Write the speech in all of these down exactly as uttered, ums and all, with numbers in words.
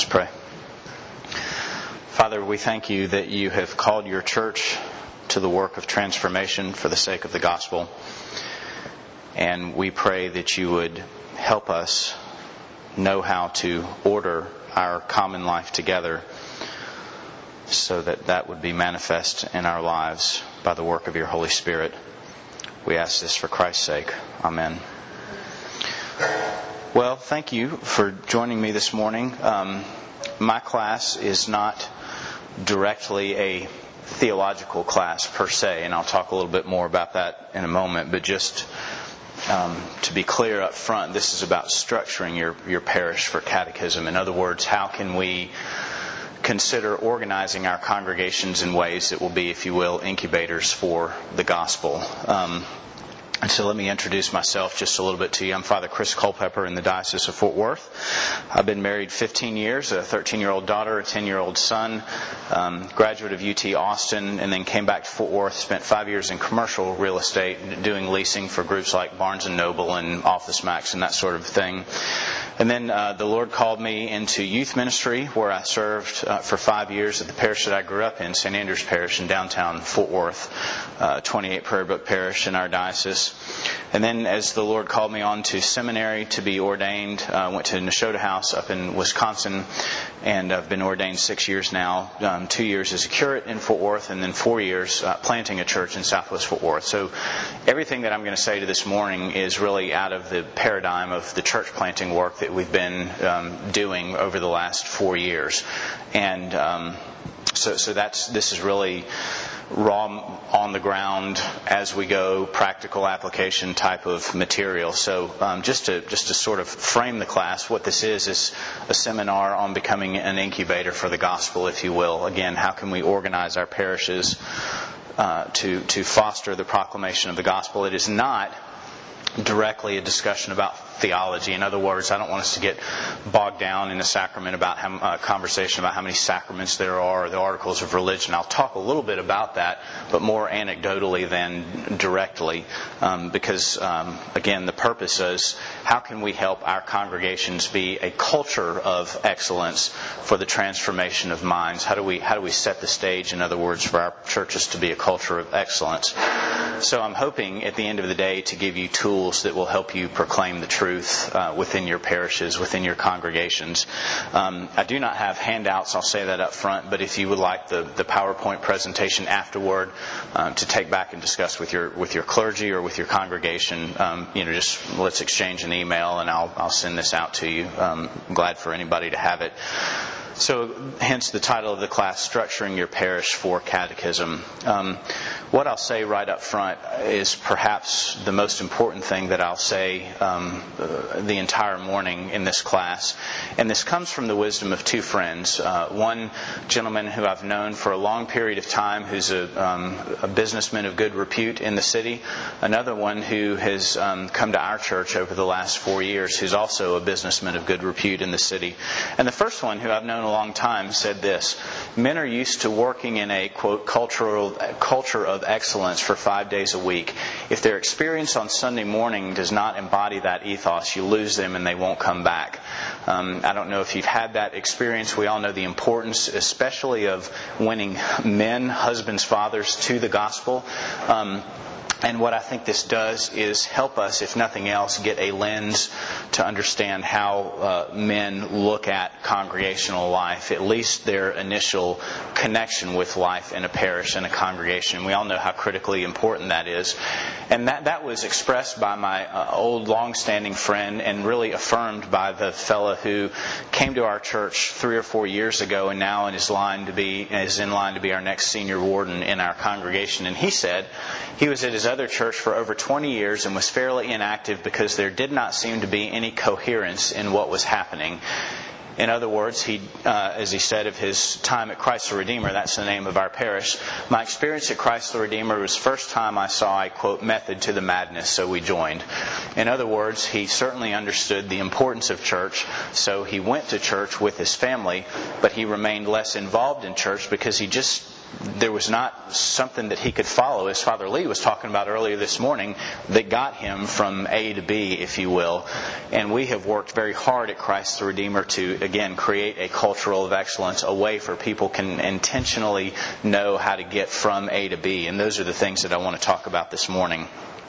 Let's pray. Father, we thank you that you have called your church to the work of transformation for the sake of the gospel. And we pray that you would help us know how to order our common life together so that that would be manifest in our lives by the work of your Holy Spirit. We ask this for Christ's sake. Amen. Well, thank you for joining me this morning. Um, my class is not directly a theological class per se, and I'll talk a little bit more about that in a moment, but just um, to be clear up front, this is about structuring your, your parish for catechism. In other words, how can we consider organizing our congregations in ways that will be, if you will, incubators for the gospel. Um, And so let me introduce myself just a little bit to you. I'm Father Chris Culpepper in the Diocese of Fort Worth. I've been married fifteen years, a thirteen-year-old daughter, a ten-year-old son, um, graduate of U T Austin, and then came back to Fort Worth, spent five years in commercial real estate, doing leasing for groups like Barnes and Noble and Office Max and that sort of thing. And then uh, the Lord called me into youth ministry, where I served uh, for five years at the parish that I grew up in, Saint Andrew's Parish in downtown Fort Worth, uh, twenty-eight Prairie Brook Parish in our diocese. And then as the Lord called me on to seminary to be ordained, I uh, went to Nashotah House up in Wisconsin, and I've been ordained six years now, um, two years as a curate in Fort Worth, and then four years uh, planting a church in Southwest Fort Worth. So everything that I'm going to say to this morning is really out of the paradigm of the church planting work that we've been um, doing over the last four years. And um, so, so that's this is really raw, on the ground, as we go, practical application type of material. So um, just to just to sort of frame the class, what this is is a seminar on becoming an incubator for the gospel, if you will. Again, how can we organize our parishes uh, to to foster the proclamation of the gospel? It is not directly a discussion about theology. In other words, I don't want us to get bogged down in a sacrament about how, uh, conversation about how many sacraments there are, or the articles of religion. I'll talk a little bit about that, but more anecdotally than directly, um, because um, again, the purpose is how can we help our congregations be a culture of excellence for the transformation of minds? How do we how do we set the stage, in other words, for our churches to be a culture of excellence? So I'm hoping at the end of the day to give you tools that will help you proclaim the truth uh, within your parishes, within your congregations. Um, I do not have handouts, I'll say that up front, but if you would like the, the PowerPoint presentation afterward um, to take back and discuss with your with your clergy or with your congregation, um, you know, just let's exchange an email and I'll I'll send this out to you. Um, I'm glad for anybody to have it. So, hence the title of the class, Structuring Your Parish for Catechism. Um, what I'll say right up front is perhaps the most important thing that I'll say um, uh, the entire morning in this class. And this comes from the wisdom of two friends. Uh, one gentleman who I've known for a long period of time, who's a, um, a businessman of good repute in the city. Another one who has um, come to our church over the last four years, who's also a businessman of good repute in the city. And the first one, who I've known a long time, said this: men are used to working in a, quote, cultural culture of excellence for five days a week. If their experience on Sunday morning does not embody that ethos, you lose them and they won't come back. Um, I don't know if you've had that experience. We all know the importance, especially of winning men, husbands, fathers to the gospel. Um, And what I think this does is help us, if nothing else, get a lens to understand how uh, men look at congregational life, at least their initial connection with life in a parish and a congregation. We all know how critically important that is. And that, that was expressed by my uh, old long-standing friend and really affirmed by the fellow who came to our church three or four years ago and now is, line to be, is in line to be our next senior warden in our congregation. And he said he was at his other church for over twenty years and was fairly inactive because there did not seem to be any coherence in what was happening. In other words, he, uh, as he said of his time at Christ the Redeemer, that's the name of our parish, my experience at Christ the Redeemer was the first time I saw a, quote, method to the madness, so we joined. In other words, he certainly understood the importance of church, so he went to church with his family, but he remained less involved in church because he just there was not something that he could follow, as Father Lee was talking about earlier this morning, that got him from A to B, if you will. And we have worked very hard at Christ the Redeemer to, again, create a cultural of excellence, a way for people can intentionally know how to get from A to B. And those are the things that I want to talk about this morning.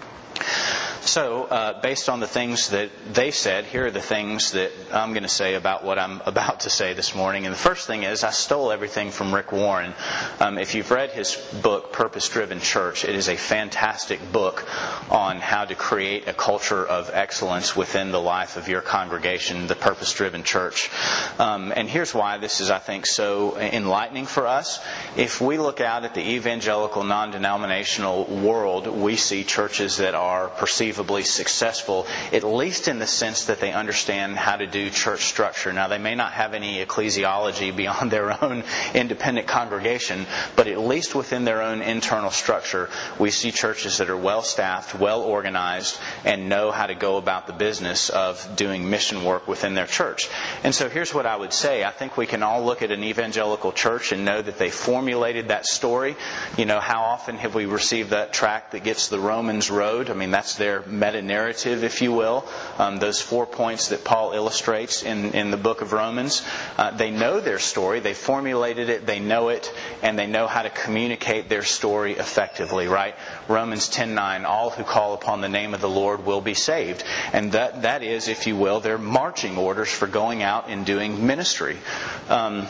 So, uh, based on the things that they said, here are the things that I'm going to say about what I'm about to say this morning. And the first thing is, I stole everything from Rick Warren. Um, if you've read his book, Purpose Driven Church, it is a fantastic book on how to create a culture of excellence within the life of your congregation, the Purpose Driven Church. Um, and here's why this is, I think, so enlightening for us. If we look out at the evangelical, non-denominational world, we see churches that are perceived successful, at least in the sense that they understand how to do church structure. Now, they may not have any ecclesiology beyond their own independent congregation, but at least within their own internal structure, we see churches that are well-staffed, well-organized, and know how to go about the business of doing mission work within their church. And so here's what I would say. I think we can all look at an evangelical church and know that they formulated that story. You know, how often have we received that tract that gets the Romans road? I mean, that's their meta-narrative, if you will. Um, those four points that Paul illustrates in, in the book of Romans. Uh, they know their story. They formulated it. They know it. And they know how to communicate their story effectively, right? Romans ten nine, all who call upon the name of the Lord will be saved. And that that is, if you will, their marching orders for going out and doing ministry. Um,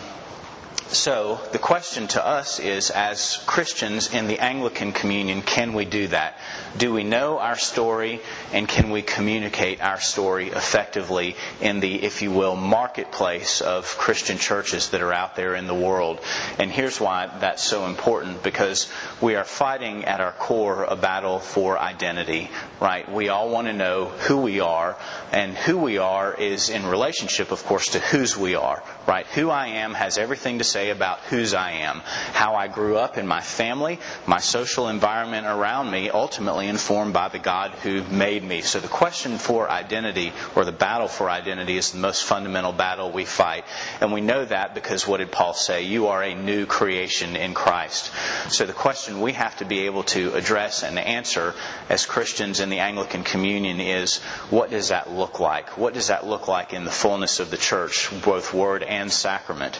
So the question to us is, as Christians in the Anglican Communion, can we do that? Do we know our story, and can we communicate our story effectively in the, if you will, marketplace of Christian churches that are out there in the world? And here's why that's so important, because we are fighting at our core a battle for identity, right? We all want to know who we are, and who we are is in relationship, of course, to whose we are, right? Who I am has everything to say about whose I am. How I grew up in my family, my social environment around me, ultimately informed by the God who made me. So the question for identity, or the battle for identity, is the most fundamental battle we fight. And we know that because what did Paul say? You are a new creation in Christ. So the question we have to be able to address and answer as Christians in the Anglican Communion is, what does that look like? What does that look like in the fullness of the church, both word and sacrament?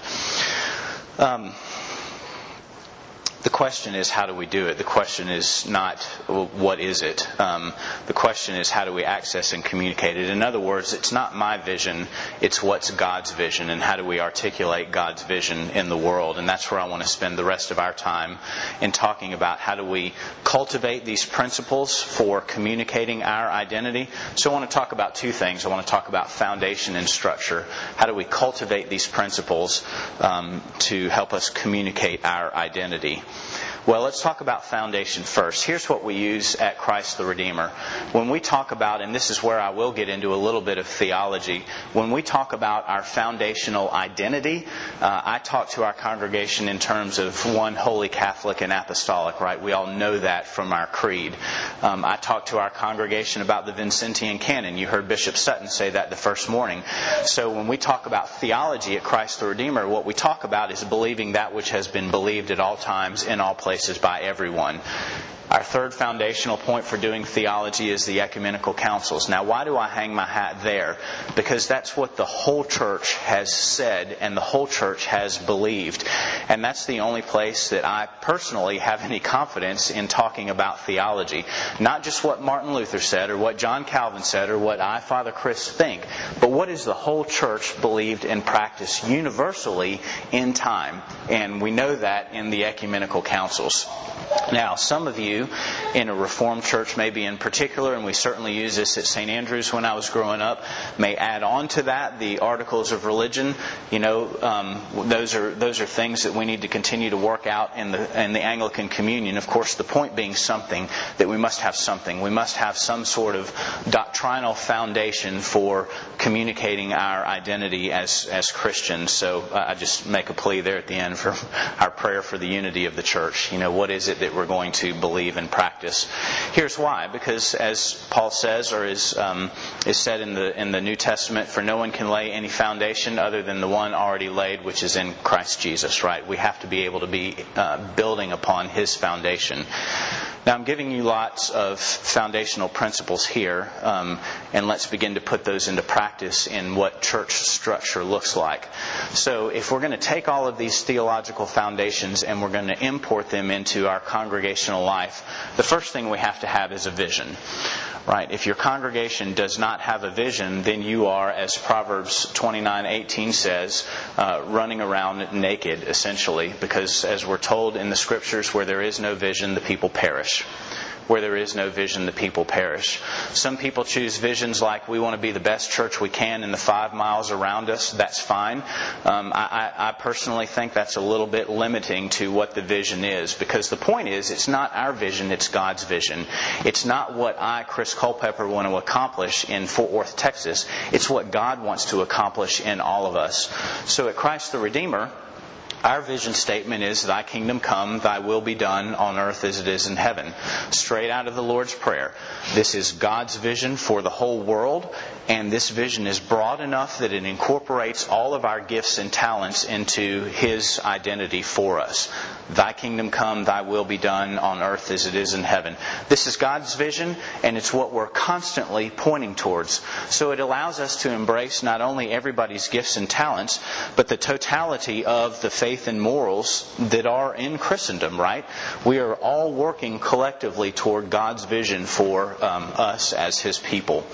Um, the question is, how do we do it? The question is not, well, what is it? Um, the question is, how do we access and communicate it? In other words, it's not my vision, it's what's God's vision, and how do we articulate God's vision in the world? And that's where I want to spend the rest of our time in talking about how do we cultivate these principles for communicating our identity. So I want to talk about two things. I want to talk about foundation and structure. How do we cultivate these principles um, to help us communicate our identity? Well, let's talk about foundation first. Here's what we use at Christ the Redeemer. When we talk about, and this is where I will get into a little bit of theology, when we talk about our foundational identity, uh, I talk to our congregation in terms of one holy Catholic and apostolic, right? We all know that from our creed. Um, I talk to our congregation about the Vincentian canon. You heard Bishop Sutton say that the first morning. So when we talk about theology at Christ the Redeemer, what we talk about is believing that which has been believed at all times, in all places, by everyone. Our third foundational point for doing theology is the ecumenical councils. Now, why do I hang my hat there? Because that's what the whole church has said and the whole church has believed. And that's the only place that I personally have any confidence in talking about theology. Not just what Martin Luther said or what John Calvin said or what I, Father Chris, think, but what is the whole church believed and practiced universally in time. And we know that in the ecumenical councils. Now, some of you in a Reformed church, maybe in particular, and we certainly use this at Saint Andrews when I was growing up, may add on to that the Articles of Religion. You know, um, those are those are things that we need to continue to work out in the in the Anglican Communion. Of course, the point being something that we must have something. We must have some sort of doctrinal foundation for communicating our identity as as Christians. So uh, I just make a plea there at the end for our prayer for the unity of the church. You know, what is it that we're going to believe believe in practice. Here's why. Because as Paul says, or is um, is said in the in the New Testament, for no one can lay any foundation other than the one already laid, which is in Christ Jesus. Right? We have to be able to be uh, building upon His foundation. Now, I'm giving you lots of foundational principles here, um, and let's begin to put those into practice in what church structure looks like. So, if we're going to take all of these theological foundations and we're going to import them into our congregational life, the first thing we have to have is a vision. Right? If your congregation does not have a vision, then you are, as Proverbs twenty-nine eighteen says, uh, running around naked, essentially. Because as we're told in the Scriptures, where there is no vision, the people perish. Where there is no vision, the people perish. Some people choose visions like we want to be the best church we can in the five miles around us. That's fine. Um, I, I personally think that's a little bit limiting to what the vision is. Because the point is, it's not our vision, it's God's vision. It's not what I, Chris Culpepper, want to accomplish in Fort Worth, Texas. It's what God wants to accomplish in all of us. So at Christ the Redeemer, our vision statement is, Thy kingdom come, Thy will be done on earth as it is in heaven. Straight out of the Lord's Prayer. This is God's vision for the whole world, and this vision is broad enough that it incorporates all of our gifts and talents into His identity for us. Thy kingdom come, Thy will be done on earth as it is in heaven. This is God's vision, and it's what we're constantly pointing towards. So it allows us to embrace not only everybody's gifts and talents, but the totality of the faith and morals that are in Christendom, right? We are all working collectively toward God's vision for um, us as His people.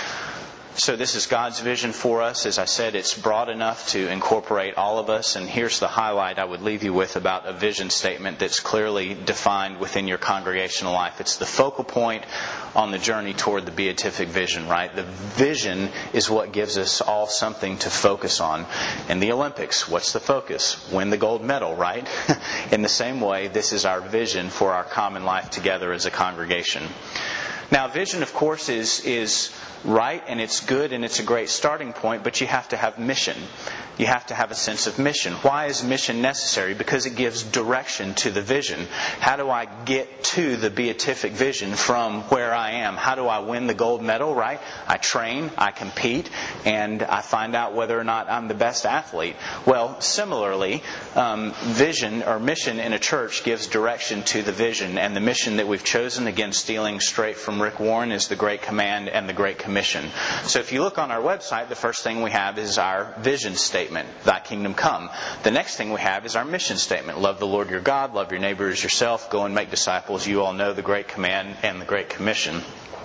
So this is God's vision for us. As I said, it's broad enough to incorporate all of us. And here's the highlight I would leave you with about a vision statement that's clearly defined within your congregational life. It's the focal point on the journey toward the beatific vision, right? The vision is what gives us all something to focus on. In the Olympics, what's the focus? Win the gold medal, right? In the same way, this is our vision for our common life together as a congregation. Now, vision, of course, is is right, and it's good, and it's a great starting point, but you have to have mission. You have to have a sense of mission. Why is mission necessary? Because it gives direction to the vision. How do I get to the beatific vision from where I am? How do I win the gold medal, right? I train, I compete, and I find out whether or not I'm the best athlete. Well, similarly, um, vision or mission in a church gives direction to the vision, and the mission that we've chosen, again, stealing straight from Rick Warren, is the Great Command and the Great Commission. So if you look on our website, the first thing we have is our vision statement. Thy kingdom come. The next thing we have is our mission statement. Love the Lord your God, love your neighbor as yourself, go and make disciples. You all know the Great Command and the Great Commission.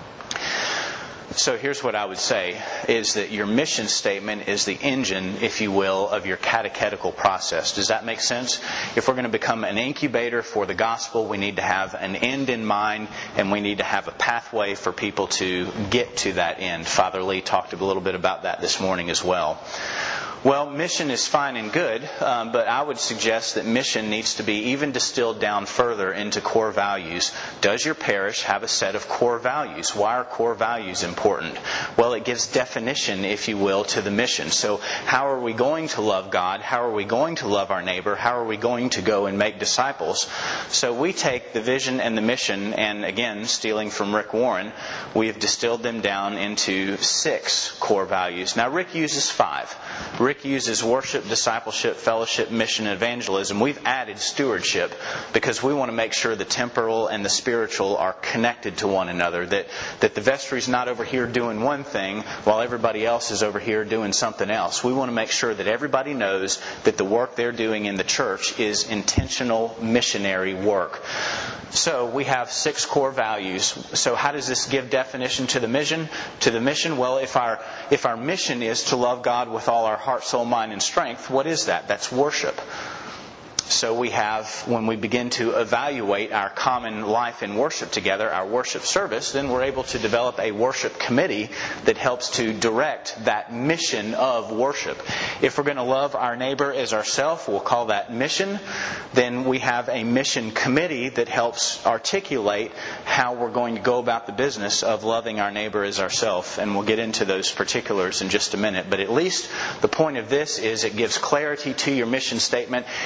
So here's what I would say, is that your mission statement is the engine, if you will, of your catechetical process. Does that make sense? If we're going to become an incubator for the gospel, we need to have an end in mind, and we need to have a pathway for people to get to that end. Father Lee talked a little bit about that this morning as well. Well, mission is fine and good, um, but I would suggest that mission needs to be even distilled down further into core values. Does your parish have a set of core values? Why are core values important? Well, it gives definition, if you will, to the mission. So how are we going to love God? How are we going to love our neighbor? How are we going to go and make disciples? So we take the vision and the mission, and again, stealing from Rick Warren, we have distilled them down into six core values. Now, Rick uses five. Rick uses worship, discipleship, fellowship, mission, and evangelism. We've added stewardship because we want to make sure the temporal and the spiritual are connected to one another. That, that the vestry's not over here doing one thing while everybody else is over here doing something else. We want to make sure that everybody knows that the work they're doing in the church is intentional missionary work. So we have six core values. So how does this give definition to the mission? To the mission, well, if our if our mission is to love God with all our heart, soul, mind, and strength, what is that? That's worship. So we have, when we begin to evaluate our common life in worship together, our worship service, then we're able to develop a worship committee that helps to direct that mission of worship. If we're going to love our neighbor as ourselves, we'll call that mission. Then we have a mission committee that helps articulate how we're going to go about the business of loving our neighbor as ourselves. And we'll get into those particulars in just a minute. But at least the point of this is it gives clarity to your mission statement, and it gives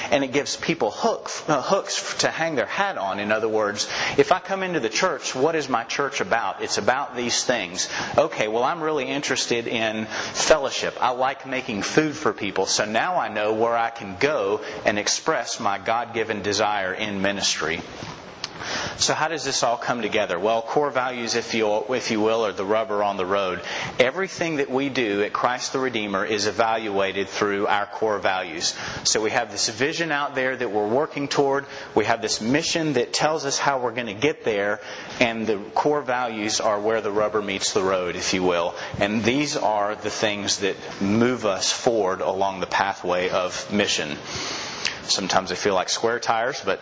gives people hook, uh, hooks to hang their hat on. In other words, if I come into the church, what is my church about? It's about these things. Okay, well, I'm really interested in fellowship. I like making food for people. So now I know where I can go and express my God-given desire in ministry. So how does this all come together? Well, core values, if you, if you will, are the rubber on the road. Everything that we do at Christ the Redeemer is evaluated through our core values. So we have this vision out there that we're working toward. We have this mission that tells us how we're going to get there. And the core values are where the rubber meets the road, if you will. And these are the things that move us forward along the pathway of mission. Sometimes they feel like square tires, but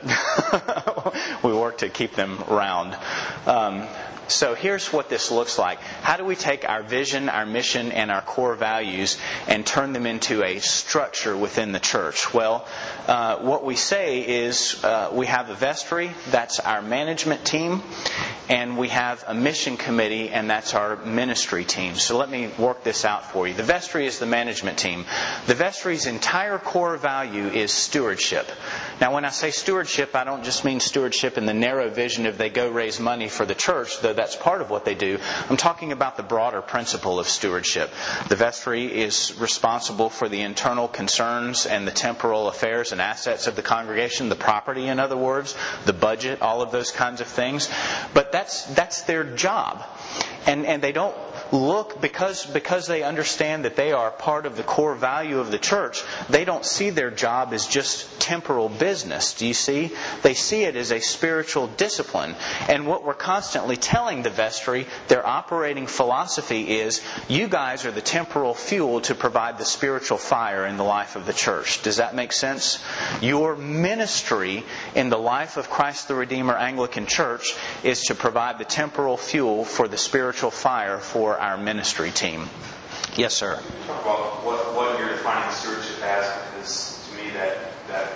we work to keep them round. Um, so here's what this looks like. How do we take our vision, our mission, and our core values and turn them into a structure within the church? Well, uh, what we say is uh, we have a vestry, that's our management team, and we have a mission committee, and that's our ministry team. So let me work this out for you. The vestry is the management team. The vestry's entire core value is stewardship. Now, when I say stewardship, I don't just mean stewardship in the narrow vision of they go raise money for the church, though that's part of what they do. I'm talking about the broader principle of stewardship. The vestry is responsible for the internal concerns and the temporal affairs and assets of the congregation, the property, in other words, the budget, all of those kinds of things. But that's that's their job. And and they don't look, because because they understand that they are part of the core value of the church, they don't see their job as just temporal business. Do you see? They see it as a spiritual discipline. And what we're constantly telling the vestry, their operating philosophy is, you guys are the temporal fuel to provide the spiritual fire in the life of the church. Does that make sense? Your ministry in the life of Christ the Redeemer Anglican Church is to provide the temporal fuel for the spiritual fire for our ministry team. Yes, sir. Talk about what, what you're defining stewardship as, because to me that that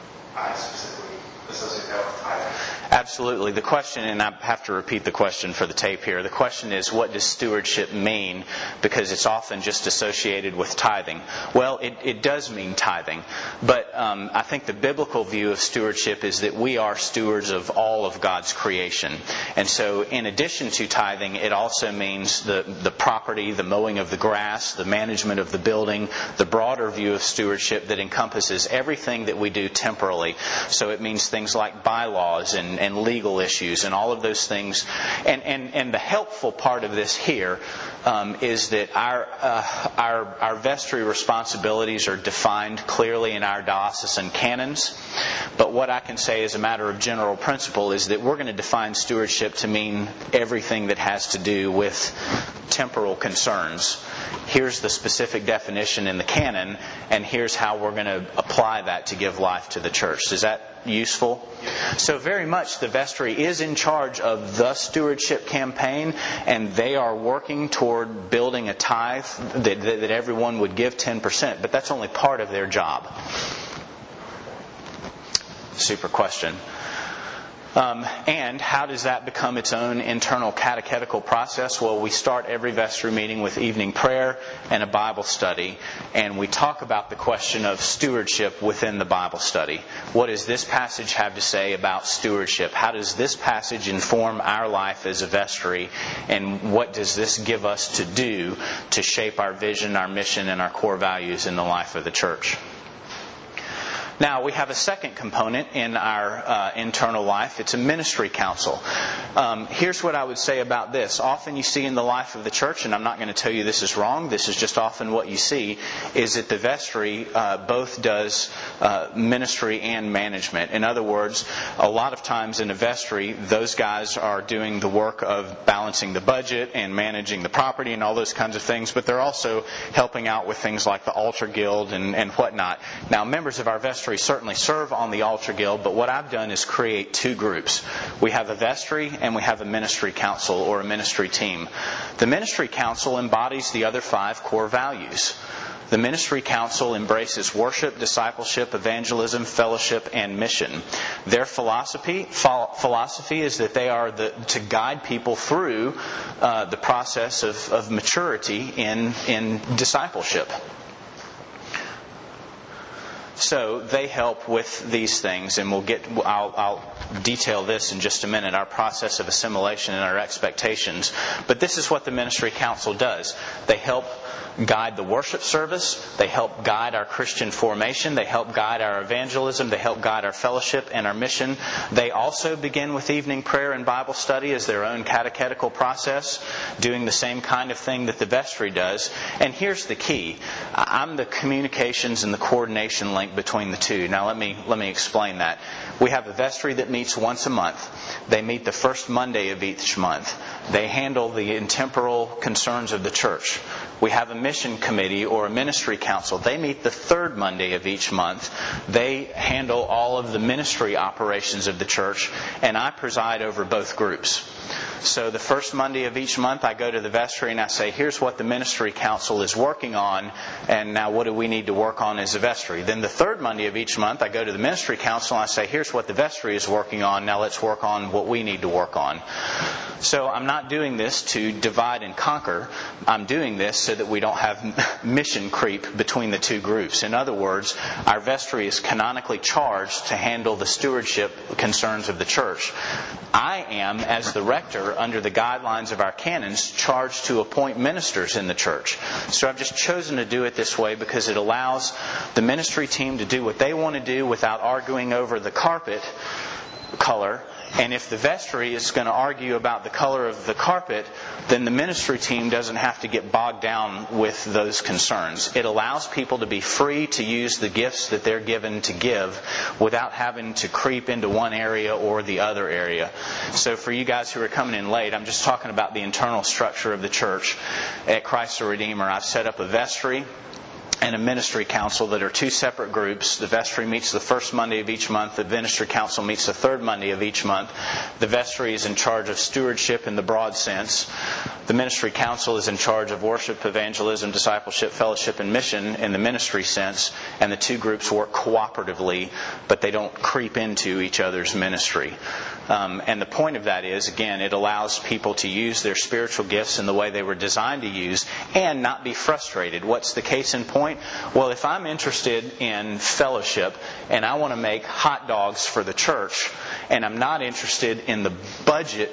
I specifically associate that with tithing. Absolutely. The question, and I have to repeat the question for the tape here, the question is, what does stewardship mean? Because it's often just associated with tithing. Well, it, it does mean tithing. But um, I think the biblical view of stewardship is that we are stewards of all of God's creation. And so in addition to tithing, it also means the, the property, the mowing of the grass, the management of the building, the broader view of stewardship that encompasses everything that we do temporally. So it means things like bylaws and and legal issues and all of those things. And and, and the helpful part of this here um, is that our, uh, our our vestry responsibilities are defined clearly in our diocesan canons. But what I can say as a matter of general principle is that we're going to define stewardship to mean everything that has to do with temporal concerns. Here's the specific definition in the canon, and here's how we're going to apply that to give life to the church. Is that useful? So very much the vestry is in charge of the stewardship campaign, and they are working toward building a tithe that, that, that everyone would give ten percent, but that's only part of their job. Super question. Um, and how does that become its own internal catechetical process? Well, we start every vestry meeting with evening prayer and a Bible study, and we talk about the question of stewardship within the Bible study. What does this passage have to say about stewardship? How does this passage inform our life as a vestry? And what does this give us to do to shape our vision, our mission, and our core values in the life of the church? Now, we have a second component in our uh, internal life. It's a ministry council. Um, here's what I would say about this. Often you see in the life of the church, and I'm not going to tell you this is wrong, this is just often what you see, is that the vestry uh, both does uh, ministry and management. In other words, a lot of times in a vestry, those guys are doing the work of balancing the budget and managing the property and all those kinds of things, but they're also helping out with things like the altar guild and, and whatnot. Now, members of our vestry certainly serve on the altar guild, but what I've done is create two groups. We have a vestry and we have a ministry council or a ministry team. The ministry council embodies the other five core values. The ministry council embraces worship, discipleship, evangelism, fellowship, and mission. Their philosophy philosophy is that they are the, to guide people through uh, the process of, of maturity in in discipleship. So they help with these things, and we'll get. I'll, I'll detail this in just a minute. Our process of assimilation and our expectations. But this is what the ministry council does. They help guide the worship service. They help guide our Christian formation. They help guide our evangelism. They help guide our fellowship and our mission. They also begin with evening prayer and Bible study as their own catechetical process, doing the same kind of thing that the vestry does. And here's the key. I'm the communications and the coordination link between the two. Now let me let me explain that. We have a vestry that meets once a month. They meet the first Monday of each month. They handle the intemporal concerns of the church. We have a mission committee or a ministry council. They meet the third Monday of each month. They handle all of the ministry operations of the church, and I preside over both groups. So the first Monday of each month, I go to the vestry and I say, here's what the ministry council is working on, and now what do we need to work on as a vestry? Then the third Monday of each month, I go to the ministry council and I say, here's what the vestry is working on, now let's work on what we need to work on. So I'm not doing this to divide and conquer. I'm doing this so that we don't have mission creep between the two groups. In other words, our vestry is canonically charged to handle the stewardship concerns of the church. I am, as the rector, under the guidelines of our canons, charged to appoint ministers in the church. So I've just chosen to do it this way because it allows the ministry team to do what they want to do without arguing over the carpet color. And if the vestry is going to argue about the color of the carpet, then the ministry team doesn't have to get bogged down with those concerns. It allows people to be free to use the gifts that they're given to give without having to creep into one area or the other area. So for you guys who are coming in late, I'm just talking about the internal structure of the church. At Christ the Redeemer, I've set up a vestry and a ministry council that are two separate groups. The vestry meets the first Monday of each month. The ministry council meets the third Monday of each month. The vestry is in charge of stewardship in the broad sense. The ministry council is in charge of worship, evangelism, discipleship, fellowship, and mission in the ministry sense. And the two groups work cooperatively, but they don't creep into each other's ministry. Um, and the point of that is, again, it allows people to use their spiritual gifts in the way they were designed to use and not be frustrated. What's the case in point? Well, if I'm interested in fellowship and I want to make hot dogs for the church and I'm not interested in the budget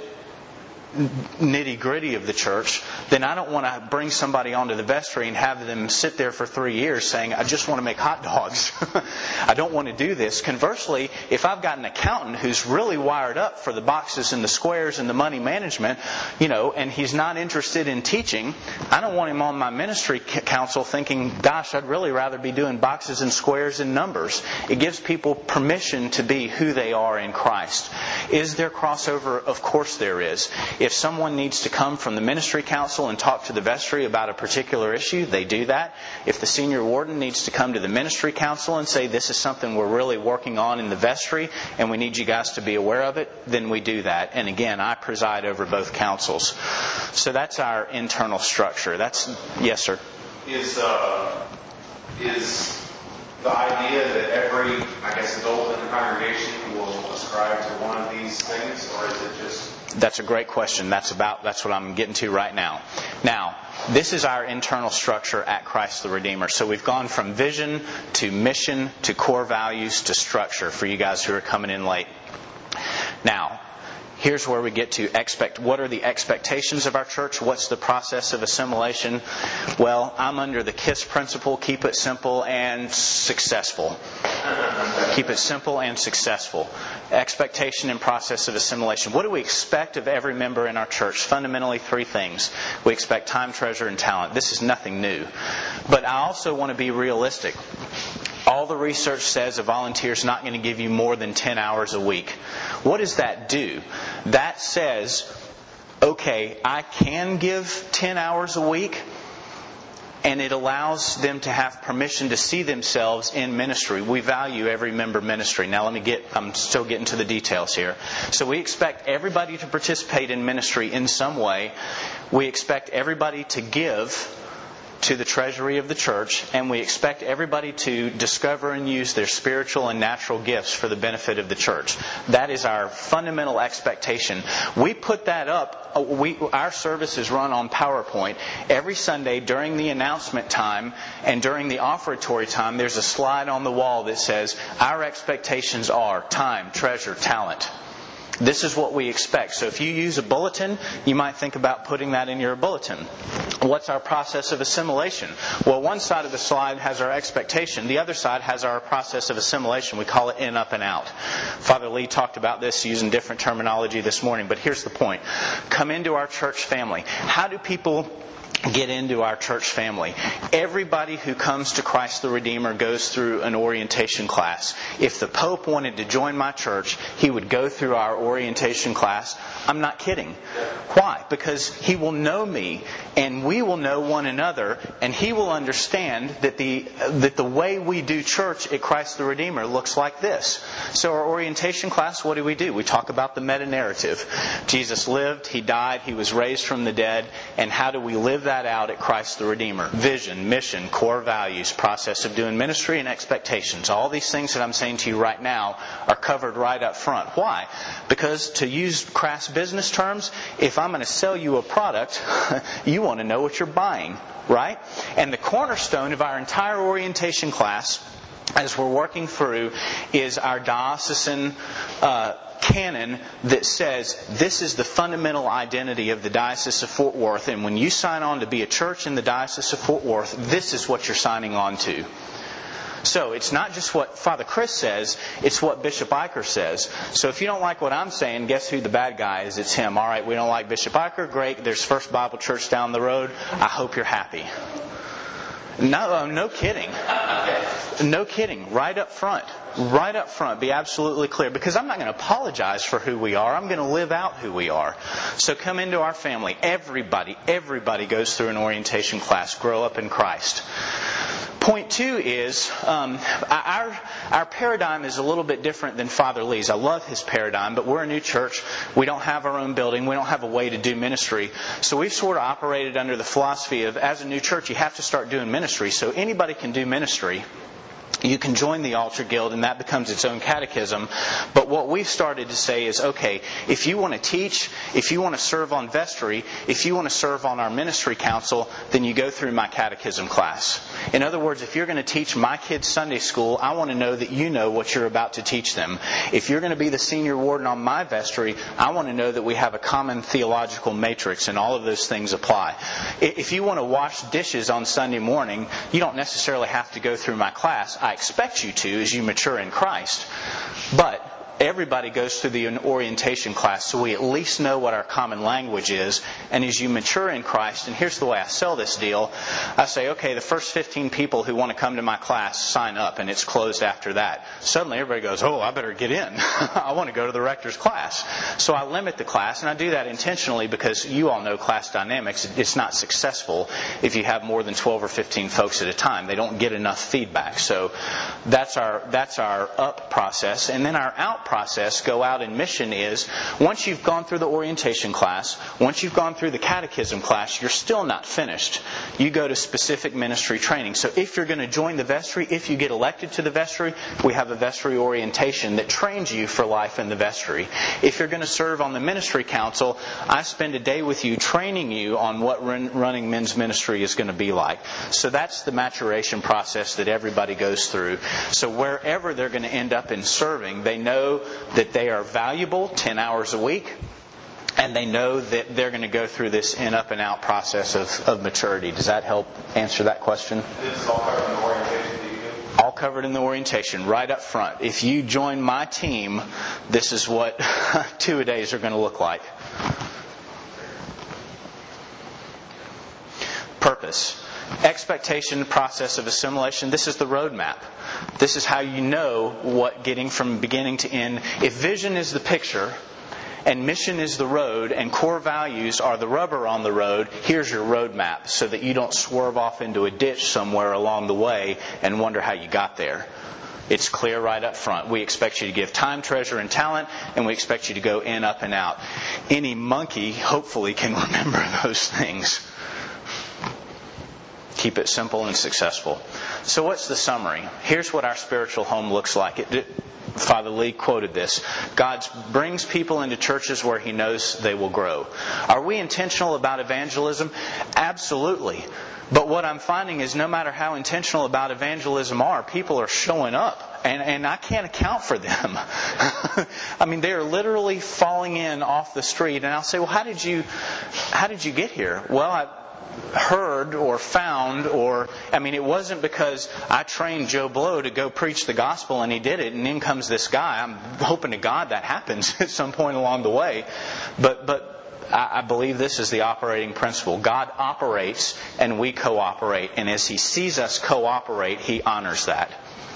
nitty-gritty of the church, then I don't want to bring somebody onto the vestry and have them sit there for three years saying, I just want to make hot dogs. I don't want to do this. Conversely, if I've got an accountant who's really wired up for the boxes and the squares and the money management, you know, and he's not interested in teaching, I don't want him on my ministry council thinking, gosh, I'd really rather be doing boxes and squares and numbers. It gives people permission to be who they are in Christ. Is there crossover? Of course there is. If someone needs to come from the ministry council and talk to the vestry about a particular issue, they do that. If the senior warden needs to come to the ministry council and say, this is something we're really working on in the vestry and we need you guys to be aware of it, then we do that. And again, I preside over both councils. So that's our internal structure. That's, yes, sir? Is, uh, is the idea that every, I guess, adult in the congregation will ascribe to one of these things, or is it just... That's a great question. That's about that's what I'm getting to right now. Now, this is our internal structure at Christ the Redeemer. So we've gone from vision to mission to core values to structure for you guys who are coming in late. Now, here's where we get to expect. What are the expectations of our church? What's the process of assimilation? Well, I'm under the KISS principle, keep it simple and successful. Keep it simple and successful. Expectation and process of assimilation. What do we expect of every member in our church? Fundamentally, three things. We expect time, treasure, and talent. This is nothing new. But I also want to be realistic. All the research says a volunteer is not going to give you more than ten hours a week. What does that do? That says, okay, I can give ten hours a week, and it allows them to have permission to see themselves in ministry. We value every member ministry. Now let me get, I'm still getting to the details here. So we expect everybody to participate in ministry in some way. We expect everybody to give to the treasury of the church, and we expect everybody to discover and use their spiritual and natural gifts for the benefit of the church. That is our fundamental expectation. We put that up. We, our service is run on PowerPoint. Every Sunday during the announcement time and during the offertory time, there's a slide on the wall that says, our expectations are time, treasure, talent. This is what we expect. So if you use a bulletin, you might think about putting that in your bulletin. What's our process of assimilation? Well, one side of the slide has our expectation. The other side has our process of assimilation. We call it in, up, and out. Father Lee talked about this using different terminology this morning, but here's the point. Come into our church family. How do people get into our church family? Everybody who comes to Christ the Redeemer goes through an orientation class. If the Pope wanted to join my church, he would go through our orientation class. I'm not kidding. Why? Because he will know me, and we will know one another, and he will understand that the that the way we do church at Christ the Redeemer looks like this. So our orientation class, what do we do? We talk about the meta-narrative. Jesus lived, He died, He was raised from the dead, and how do we live that out at Christ the Redeemer? Vision, mission, core values, process of doing ministry, and expectations. All these things that I'm saying to you right now are covered right up front. Why? Because to use crass business terms, if I'm going to sell you a product, you want to know what you're buying, right? And the cornerstone of our entire orientation class, as we're working through, is our diocesan uh, canon that says this is the fundamental identity of the Diocese of Fort Worth, and when you sign on to be a church in the Diocese of Fort Worth, this is what you're signing on to. So it's not just what Father Chris says, it's what Bishop Iker says. So if you don't like what I'm saying, guess who the bad guy is? It's him. All right, we don't like Bishop Iker. Great. There's First Bible Church down the road. I hope you're happy. No, no kidding. No kidding. Right up front. Right up front. Be absolutely clear. Because I'm not going to apologize for who we are. I'm going to live out who we are. So come into our family. Everybody, everybody goes through an orientation class. Grow up in Christ. Point two is um, our our paradigm is a little bit different than Father Lee's. I love his paradigm, but we're a new church. We don't have our own building. We don't have a way to do ministry. So we've sort of operated under the philosophy of, as a new church, you have to start doing ministry. So anybody can do ministry. You can join the Altar Guild, and that becomes its own catechism. But what we've started to say is, okay, if you want to teach, if you want to serve on vestry, if you want to serve on our ministry council, then you go through my catechism class. In other words, if you're going to teach my kids Sunday school, I want to know that you know what you're about to teach them. If you're going to be the senior warden on my vestry, I want to know that we have a common theological matrix, and all of those things apply. If you want to wash dishes on Sunday morning, you don't necessarily have to go through my class. I expect you to as you mature in Christ. But everybody goes through the orientation class, so we at least know what our common language is. And as you mature in Christ, and here's the way I sell this deal, I say, okay, the first fifteen people who want to come to my class sign up, and it's closed after that. Suddenly everybody goes, oh, I better get in. I want to go to the rector's class. So I limit the class, and I do that intentionally because you all know class dynamics. It's not successful if you have more than twelve or fifteen folks at a time. They don't get enough feedback. So that's our that's our up process. And then our out process, go out in mission, is once you've gone through the orientation class, once you've gone through the catechism class, you're still not finished. You go to specific ministry training. So if you're going to join the vestry, if you get elected to the vestry, we have a vestry orientation that trains you for life in the vestry. If you're going to serve on the ministry council, I spend a day with you training you on what run, running men's ministry is going to be like. So that's the maturation process that everybody goes through. So wherever they're going to end up in serving, they know that they are valuable ten hours a week, and they know that they're going to go through this in, up, and out process of, of maturity. Does that help answer that question? This is all covered in the orientation that you do? All covered in the orientation, right up front. If you join my team, this is what two-a-days are going to look like. Purpose. Expectation, process of assimilation. This is the roadmap. This is how you know what getting from beginning to end. If vision is the picture, and mission is the road, and core values are the rubber on the road, here's your roadmap so that you don't swerve off into a ditch somewhere along the way and wonder how you got there. It's clear right up front. We expect you to give time, treasure, and talent, and we expect you to go in, up, and out. Any monkey, hopefully, can remember those things. Keep it simple and successful. So what's the summary? Here's what our spiritual home looks like. It, it, Father Lee quoted this. God brings people into churches where He knows they will grow. Are we intentional about evangelism? Absolutely. But what I'm finding is no matter how intentional about evangelism are, people are showing up. And, and I can't account for them. I mean, they are literally falling in off the street. And I'll say, well, how did you, how did you get here? Well, I heard or found or, I mean, it wasn't because I trained Joe Blow to go preach the gospel and he did it and in comes this guy. I'm hoping to God that happens at some point along the way. But, but, I believe this is the operating principle. God operates and we cooperate. And as He sees us cooperate, He honors that.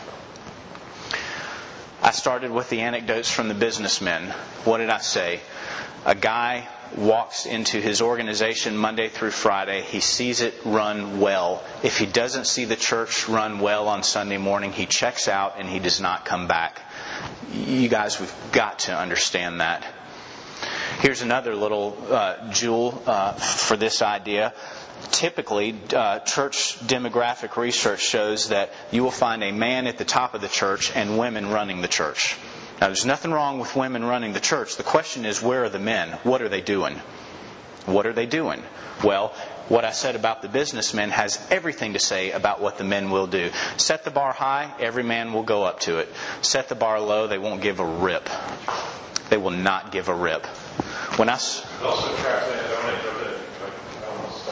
I started with the anecdotes from the businessmen. What did I say? A guy walks into his organization Monday through Friday. He sees it run well. If he doesn't see the church run well on Sunday morning, he checks out and he does not come back. You guys, we've got to understand that. Here's another little uh, jewel uh, for this idea. Typically, uh, church demographic research shows that you will find a man at the top of the church and women running the church. Now, there's nothing wrong with women running the church. The question is, where are the men? What are they doing? What are they doing? Well, what I said about the businessmen has everything to say about what the men will do. Set the bar high, every man will go up to it. Set the bar low, they won't give a rip. They will not give a rip. When I s- it also tracks in, I want to jump in. I almost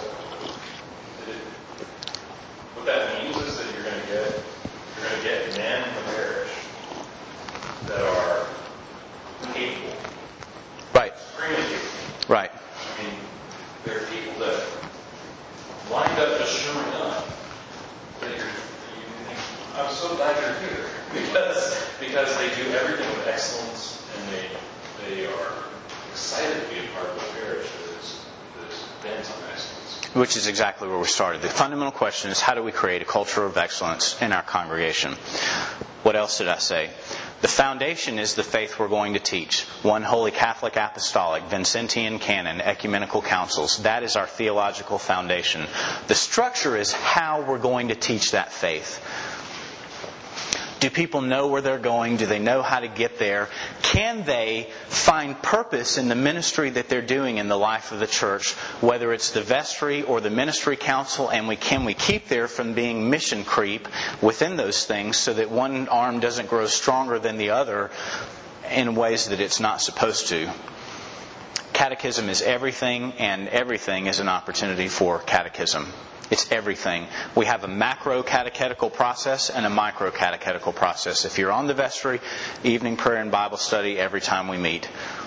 what that means is that you're going to get you're going to get men in the parish that are capable. Right. Extremely capable. Right. I mean, there are people that wind up just showing up. That you're, you think, I'm so glad you're here because because they do everything with excellence and they they are excited to be a part of a parish that is, that is bent on excellence. Which is exactly where we started. The fundamental question is, how do we create a culture of excellence in our congregation? What else did I say? The foundation is the faith we're going to teach. One Holy Catholic Apostolic, Vincentian Canon, Ecumenical Councils. That is our theological foundation. The structure is how we're going to teach that faith. Do people know where they're going? Do they know how to get there? Can they find purpose in the ministry that they're doing in the life of the church, whether it's the vestry or the ministry council, and we can we keep there from being mission creep within those things so that one arm doesn't grow stronger than the other in ways that it's not supposed to? Catechism is everything, and everything is an opportunity for catechism. It's everything. We have a macro catechetical process and a micro catechetical process. If you're on the vestry, evening prayer and Bible study every time we meet.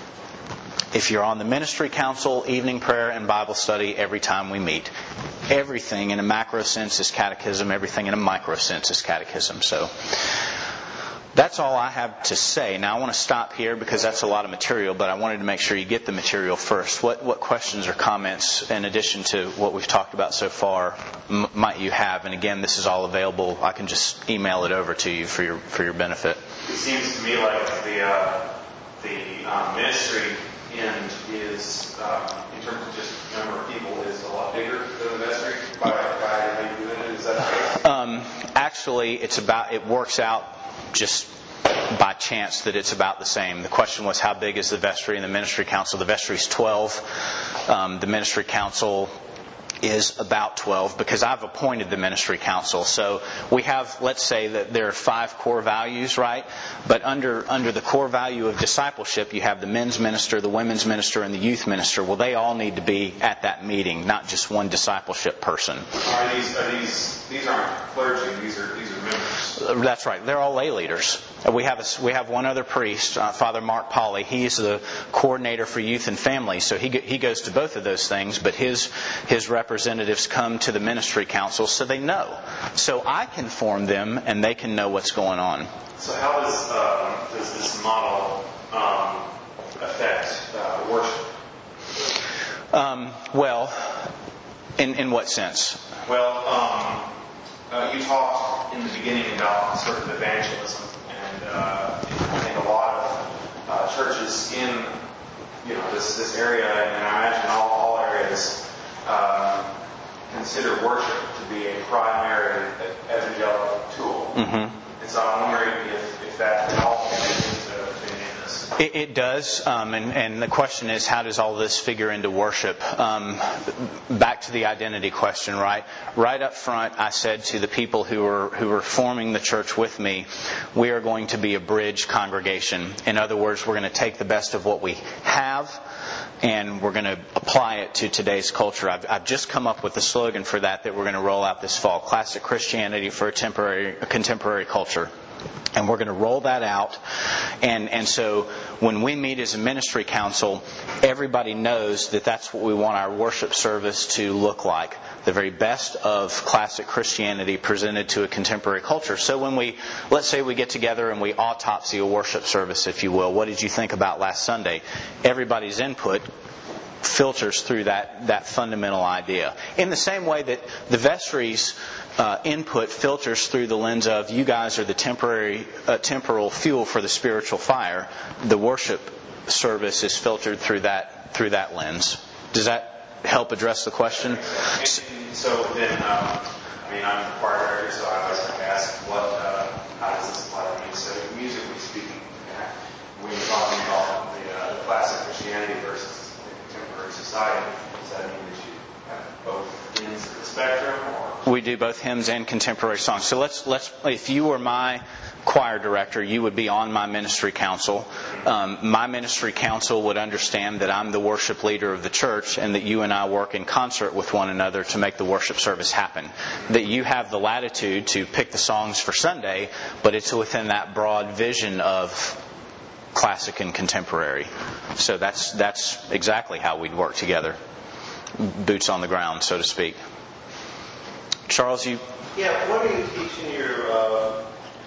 If you're on the ministry council, evening prayer and Bible study every time we meet. Everything in a macro sense is catechism. Everything in a micro sense is catechism. So that's all I have to say. Now I want to stop here because that's a lot of material, but I wanted to make sure you get the material first. What what questions or comments, in addition to what we've talked about so far, m- might you have? And again, this is all available. I can just email it over to you for your for your benefit. It seems to me like the uh, the um, ministry end is, uh, in terms of just number of people, is a lot bigger than the vestry by by how you do it. Is that right? Um, actually, it's about it works out just by chance that it's about the same. The question was, how big is the vestry and the ministry council? The vestry is twelve. Um, the ministry council is about twelve because I've appointed the ministry council. So we have, let's say that there are five core values, right? But under under the core value of discipleship, you have the men's minister, the women's minister, and the youth minister. Well, they all need to be at that meeting, not just one discipleship person. Are these are these these aren't clergy? These are these are members. That's right. They're all lay leaders. We have a, we have one other priest, uh, Father Mark Polly. He's the coordinator for youth and family, so he he goes to both of those things. But his his representatives come to the ministry council, so they know. So I can form them, and they can know what's going on. So how does uh, does this model um, affect uh, worship? Um, well, in in what sense? Well, um, uh, you talked in the beginning about sort of evangelism, and uh, I think a lot of uh, churches in you know this this area, and I imagine all, all areas, uh, consider worship to be a primary evangelical tool. Mm-hmm. And so I'm wondering if, if that at all fits into this. It, it does, um, and, and the question is, how does all this figure into worship? Um, back to the identity question, right? Right up front, I said to the people who were who were forming the church with me, we are going to be a bridge congregation. In other words, we're going to take the best of what we have, and we're going to apply it to today's culture. I've, I've just come up with the slogan for that that we're going to roll out this fall: Classic Christianity for a temporary, a contemporary culture. And we're going to roll that out. And, and so when we meet as a ministry council, everybody knows that that's what we want our worship service to look like. The very best of classic Christianity presented to a contemporary culture. So when we, let's say we get together and we autopsy a worship service, if you will, what did you think about last Sunday? Everybody's input filters through that, that fundamental idea. In the same way that the vestry's uh, input filters through the lens of, you guys are the temporary uh, temporal fuel for the spiritual fire, the worship service is filtered through that through that lens. Does that help address the question? So then, um, I mean, I'm the choir director, so I always like to ask, what, uh, how does this apply to me? So musically speaking, when you're talking about the, uh, the classic Christianity versus society, does that mean that you have both ends of the spectrum? Or? We do both hymns and contemporary songs. So let's let's if you were my choir director, you would be on my ministry council. Um, my ministry council would understand that I'm the worship leader of the church, and that you and I work in concert with one another to make the worship service happen. That you have the latitude to pick the songs for Sunday, but it's within that broad vision of classic and contemporary. So that's that's exactly how we'd work together. Boots on the ground, so to speak. Charles, you... Yeah, what do you teach in your uh,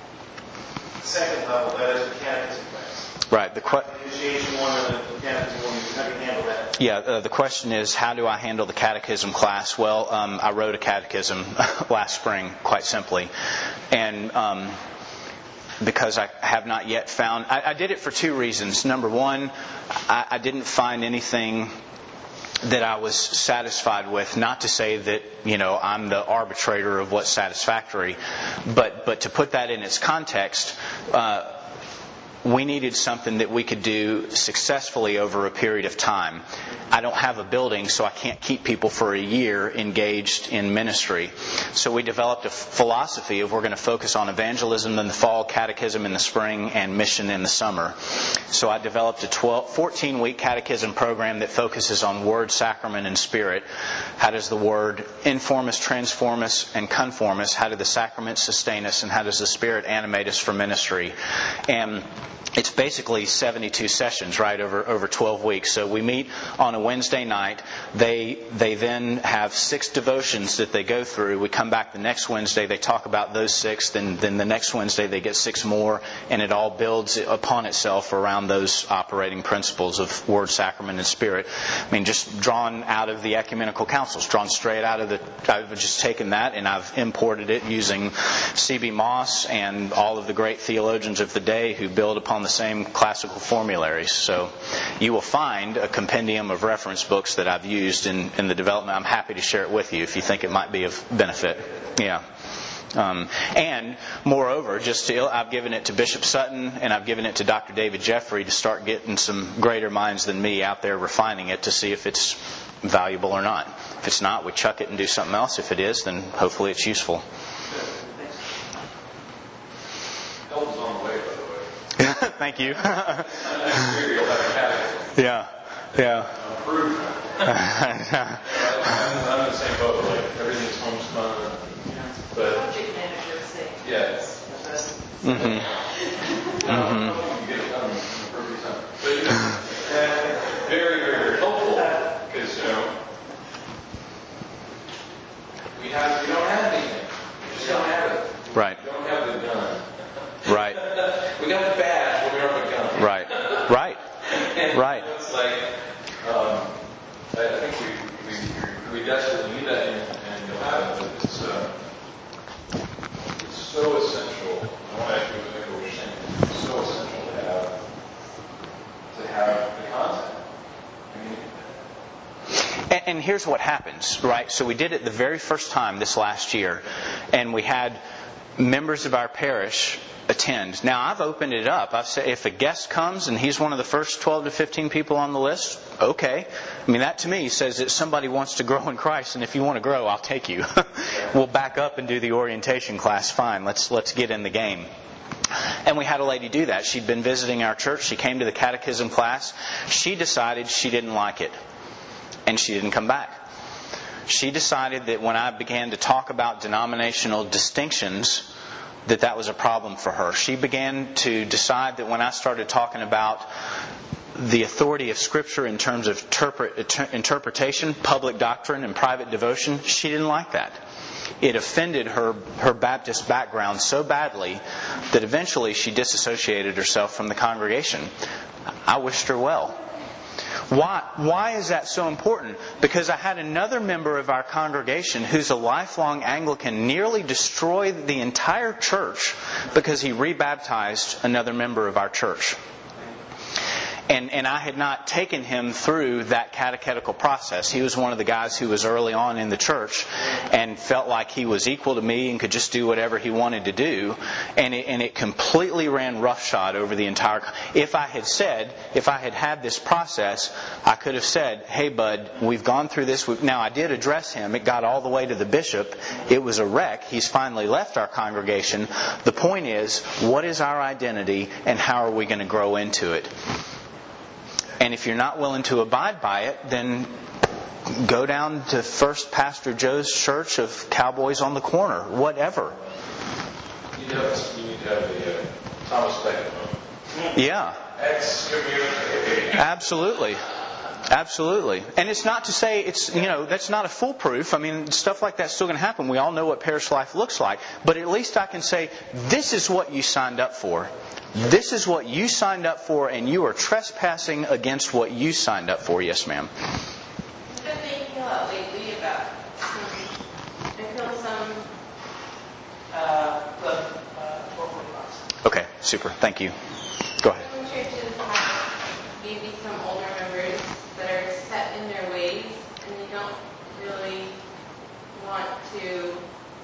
second level, that is the catechism class? Right. The que- Initiation one and the catechism one, how do you handle that? Yeah, uh, the question is, how do I handle the catechism class? Well, um, I wrote a catechism last spring, quite simply. And... Um, because I have not yet found... I, I did it for two reasons. Number one, I, I didn't find anything that I was satisfied with. Not to say that, you know, I'm the arbitrator of what's satisfactory, but but to put that in its context, uh, we needed something that we could do successfully over a period of time. I don't have a building, so I can't keep people for a year engaged in ministry. So we developed a philosophy of we're going to focus on evangelism in the fall, catechism in the spring, and mission in the summer. So I developed a twelve, fourteen-week catechism program that focuses on Word, Sacrament, and Spirit. How does the Word inform us, transform us, and conform us? How do the sacraments sustain us? And how does the Spirit animate us for ministry? And it's basically seventy-two sessions, right, over over twelve weeks. So we meet on a Wednesday night. They they then have six devotions that they go through. We come back the next Wednesday. They talk about those six. Then then the next Wednesday they get six more, and it all builds upon itself around those operating principles of Word, Sacrament, and Spirit. I mean, just drawn out of the ecumenical councils, drawn straight out of the. I've just taken that and I've imported it using C B Moss and all of the great theologians of the day who build upon the same classical formularies. So you will find a compendium of reference books that I've used in, in the development. I'm happy to share it with you if you think it might be of benefit. Yeah. Um, and moreover, just to, I've given it to Bishop Sutton and I've given it to Doctor David Jeffrey to start getting some greater minds than me out there refining it to see if it's valuable or not. If it's not, we chuck it and do something else. If it is, then hopefully it's useful. Help's on the way, by the way. Thank you. Yeah. Yeah. Yeah. Approved. I'm in the same boat. Like everything's homespun, but Project manager thing. yeah. Mm-hmm. Mm-hmm. You get it done in the appropriate time. But you know, very, very, very helpful because you know we have we don't have anything. We just don't have it. Right. We don't have the gun. Right. We got the badge, but we don't have a gun. Right. Right. And Right. It's like, um, I, I think we, we, we desperately need that, and, and you'll have it. But it's, uh, it's so essential. I want to actually think what you're saying. It's so essential to have to have the content. I mean, And, and here's what happens, right? So we did it the very first time this last year, and we had members of our parish attend. Now, I've opened it up. I've said if a guest comes and he's one of the first twelve to fifteen people on the list, okay. I mean, that to me says that somebody wants to grow in Christ, and if you want to grow, I'll take you. We'll back up and do the orientation class. Fine. Let's let's get in the game. And we had a lady do that. She'd been visiting our church. She came to the catechism class. She decided she didn't like it, and she didn't come back. She decided that when I began to talk about denominational distinctions, that that was a problem for her. She began to decide that when I started talking about the authority of Scripture in terms of interpret, interpretation, public doctrine, and private devotion, she didn't like that. It offended her, her Baptist background so badly that eventually she disassociated herself from the congregation. I wished her well. Why, why is that so important? Because I had another member of our congregation who's a lifelong Anglican nearly destroy the entire church because he rebaptized another member of our church. And, and I had not taken him through that catechetical process. He was one of the guys who was early on in the church and felt like he was equal to me and could just do whatever he wanted to do. And it, and it completely ran roughshod over the entire... If I had said, if I had had this process, I could have said, hey bud, we've gone through this. Now I did address him. It got all the way to the bishop. It was a wreck. He's finally left our congregation. The point is, what is our identity and how are we going to grow into it? And if you're not willing to abide by it, then go down to First Pastor Joe's church of Cowboys on the Corner, whatever. You know, you need to have the uh, Thomas Becket moment. Yeah. Excommunicate. Absolutely. Absolutely. And it's not to say it's, you know, that's not a foolproof. I mean, stuff like that's still going to happen. We all know what parish life looks like. But at least I can say, this is what you signed up for. This is what you signed up for, and you are trespassing against what you signed up for. Yes, ma'am. What do they feel out lately about? I feel some uh, book, uh, book box. Okay, super. Thank you. Go ahead. Some churches have maybe some older members that are set in their ways, and they don't really want to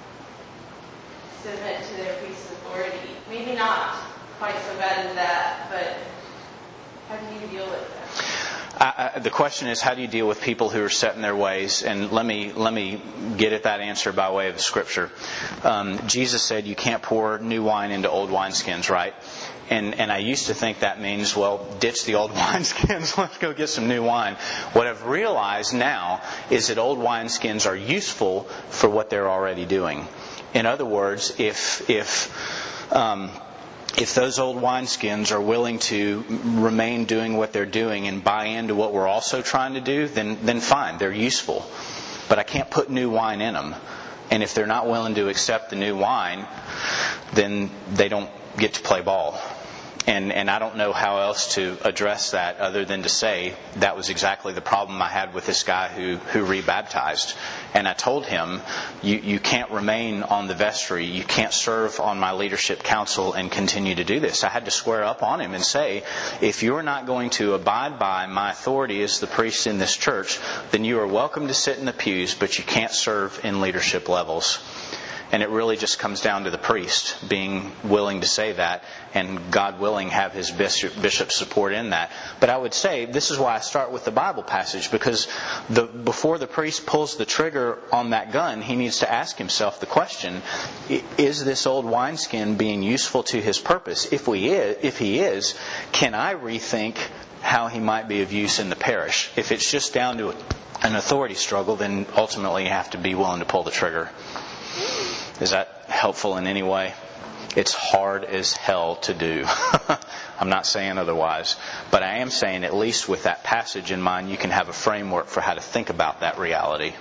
submit to their priest's authority. Maybe not quite so bad as that, but how do you deal with that? I, I, the question is, how do you deal with people who are set in their ways? And let me let me get at that answer by way of the Scripture. Um, Jesus said you can't pour new wine into old wineskins, right? And and I used to think that means, well, ditch the old wineskins, let's go get some new wine. What I've realized now is that old wineskins are useful for what they're already doing. In other words, if if um, if those old wineskins are willing to remain doing what they're doing and buy into what we're also trying to do, then then fine, they're useful. But I can't put new wine in them. And if they're not willing to accept the new wine, then they don't get to play ball. And and I don't know how else to address that other than to say that was exactly the problem I had with this guy who, who rebaptized. And I told him, you, you can't remain on the vestry, you can't serve on my leadership council and continue to do this. I had to square up on him and say, if you're not going to abide by my authority as the priest in this church, then you are welcome to sit in the pews, but you can't serve in leadership levels. And it really just comes down to the priest being willing to say that, and God willing have his bishop, bishop's support in that. But I would say this is why I start with the Bible passage, because the, before the priest pulls the trigger on that gun, he needs to ask himself the question, is this old wineskin being useful to his purpose? If we is, if he is, can I rethink how he might be of use in the parish? If it's just down to an authority struggle, then ultimately you have to be willing to pull the trigger. Is that helpful in any way? It's hard as hell to do. I'm not saying otherwise. But I am saying, at least with that passage in mind, you can have a framework for how to think about that reality.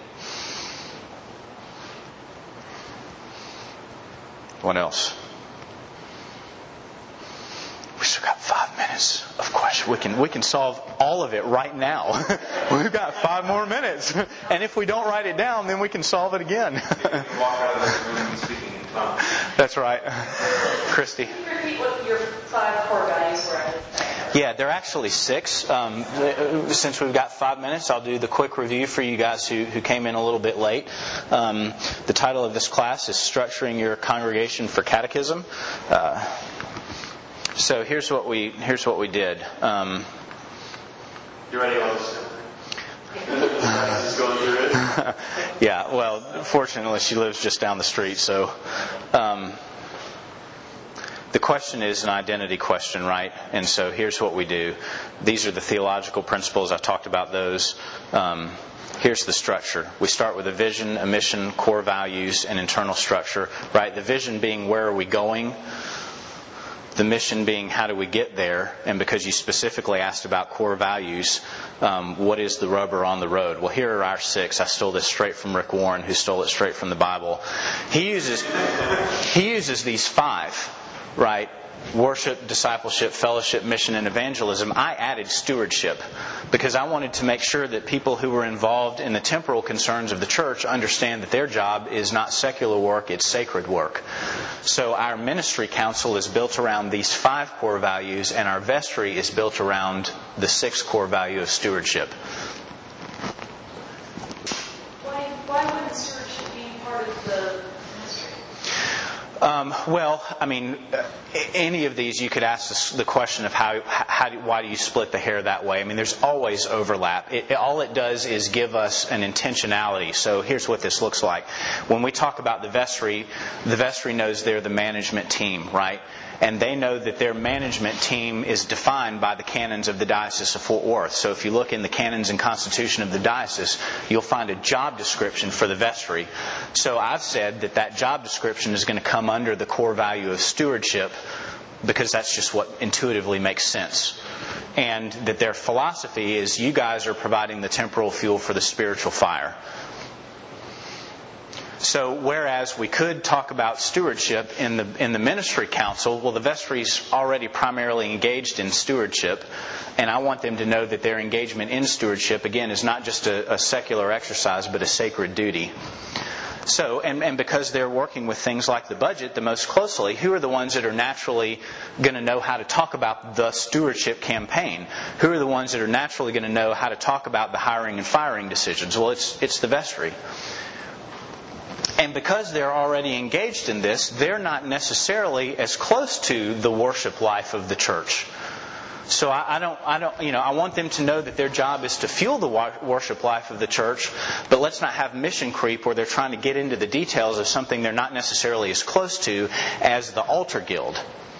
What else? We still got five minutes of questions. We can we can solve all of it right now. We've got five more minutes. And if we don't write it down, then we can solve it again. Walk out of this room speaking in tongues. That's right. Christy. Can you repeat what your five core values were? Yeah, there are actually six. Um, since we've got five minutes, I'll do the quick review for you guys who, who came in a little bit late. Um, the title of this class is Structuring Your Congregation for Catechism. Uh, so here's what we here's what we did. Um, You ready on this? Just going through it? Yeah, well, fortunately she lives just down the street, so... Um, The question is an identity question, right? And so here's what we do. These are the theological principles. I've talked about those. Um, here's the structure. We start with a vision, a mission, core values, and internal structure, right? The vision being where are we going? The mission being how do we get there? And because you specifically asked about core values, um, what is the rubber on the road? Well, here are our six. I stole this straight from Rick Warren, who stole it straight from the Bible. He uses he uses these five. Right? Worship, discipleship, fellowship, mission, and evangelism. I added stewardship because I wanted to make sure that people who were involved in the temporal concerns of the church understand that their job is not secular work, it's sacred work. So our ministry council is built around these five core values, and our vestry is built around the sixth core value of stewardship. Why, why wouldn't stewardship be part of the ministry? Um, well, I mean, any of these you could ask the question of how, how do, why do you split the hair that way? I mean, there's always overlap. It, all it does is give us an intentionality. So here's what this looks like. When we talk about the vestry, the vestry knows they're the management team, right? And they know that their management team is defined by the canons of the Diocese of Fort Worth. So if you look in the canons and constitution of the diocese, you'll find a job description for the vestry. So I've said that that job description is going to come under the core value of stewardship because that's just what intuitively makes sense. And that their philosophy is you guys are providing the temporal fuel for the spiritual fire. So whereas we could talk about stewardship in the in the ministry council, well, the vestry's already primarily engaged in stewardship, and I want them to know that their engagement in stewardship, again, is not just a, a secular exercise, but a sacred duty. So, and, and because they're working with things like the budget the most closely, who are the ones that are naturally going to know how to talk about the stewardship campaign? Who are the ones that are naturally going to know how to talk about the hiring and firing decisions? Well, it's it's the vestry. And because they're already engaged in this, they're not necessarily as close to the worship life of the church. So I, I don't, I don't, you know, I want them to know that their job is to fuel the worship life of the church, but let's not have mission creep where they're trying to get into the details of something they're not necessarily as close to as the altar guild.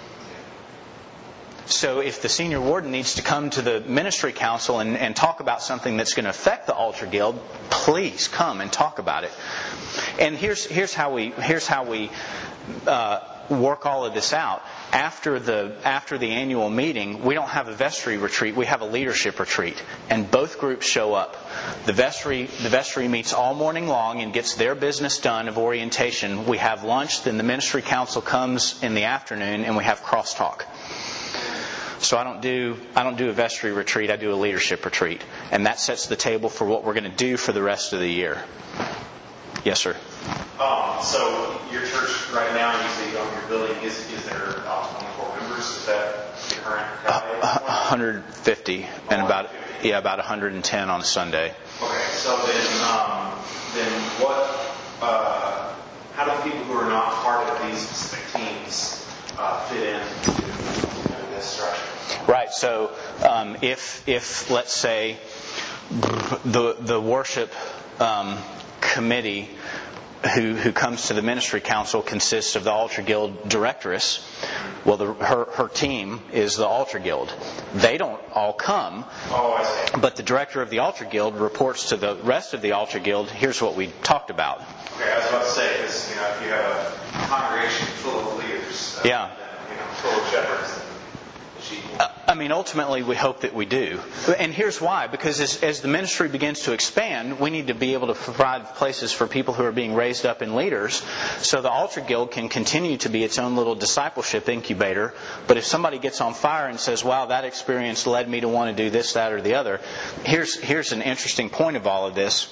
So if the senior warden needs to come to the ministry council and, and talk about something that's going to affect the altar guild, please come and talk about it. And here's here's how we here's how we uh, work all of this out. After the after the annual meeting, we don't have a vestry retreat. We have a leadership retreat, and both groups show up. The vestry the vestry meets all morning long and gets their business done of orientation. We have lunch, then the ministry council comes in the afternoon, and we have crosstalk. So I don't do I don't do a vestry retreat. I do a leadership retreat, and that sets the table for what we're going to do for the rest of the year. Yes, sir. Um, so your church right now, you say on your building, is is there about twenty-four members? Is that the current? Uh, one hundred fifty and about yeah about one hundred ten on a Sunday. Okay, so then um, then what? Uh, how do people who are not part of these specific teams uh, fit into you know, this structure? Right. So um, if if let's say the the worship um, committee who who comes to the ministry council consists of the altar guild directress, well, the, her her team is the altar guild. They don't all come, oh, I see. But the director of the altar guild reports to the rest of the altar guild. Here's what we talked about. Okay, I was about to say, because you know, if you have a congregation full of leaders, uh, yeah, then, you know, full of shepherds. I mean, ultimately, we hope that we do. And here's why. Because as, as the ministry begins to expand, we need to be able to provide places for people who are being raised up in leaders so the altar guild can continue to be its own little discipleship incubator. But if somebody gets on fire and says, wow, that experience led me to want to do this, that, or the other, here's, here's an interesting point of all of this.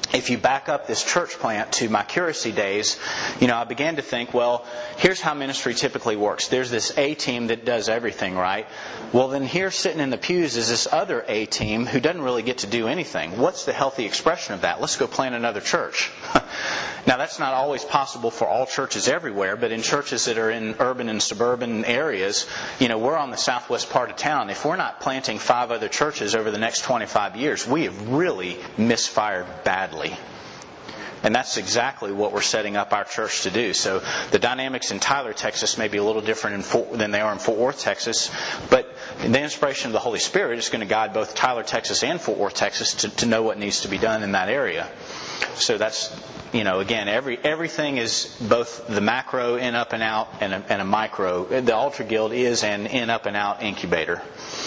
if you back up this church plant to my curacy days, you know, I began to think, well, here's how ministry typically works. There's this A team that does everything, right? Well, then here sitting in the pews is this other A team who doesn't really get to do anything. What's the healthy expression of that? Let's go plant another church. Now, that's not always possible for all churches everywhere, but in churches that are in urban and suburban areas, you know, we're on the southwest part of town. If we're not planting five other churches over the next twenty-five years, we have really misfired badly. And that's exactly what we're setting up our church to do. So the dynamics in Tyler, Texas may be a little different in Fort, than they are in Fort Worth, Texas. But the inspiration of the Holy Spirit is going to guide both Tyler, Texas and Fort Worth, Texas to, to know what needs to be done in that area. So that's, you know, again, every everything is both the macro in, up, and out and a, and a micro. The Altar Guild is an in, up, and out incubator.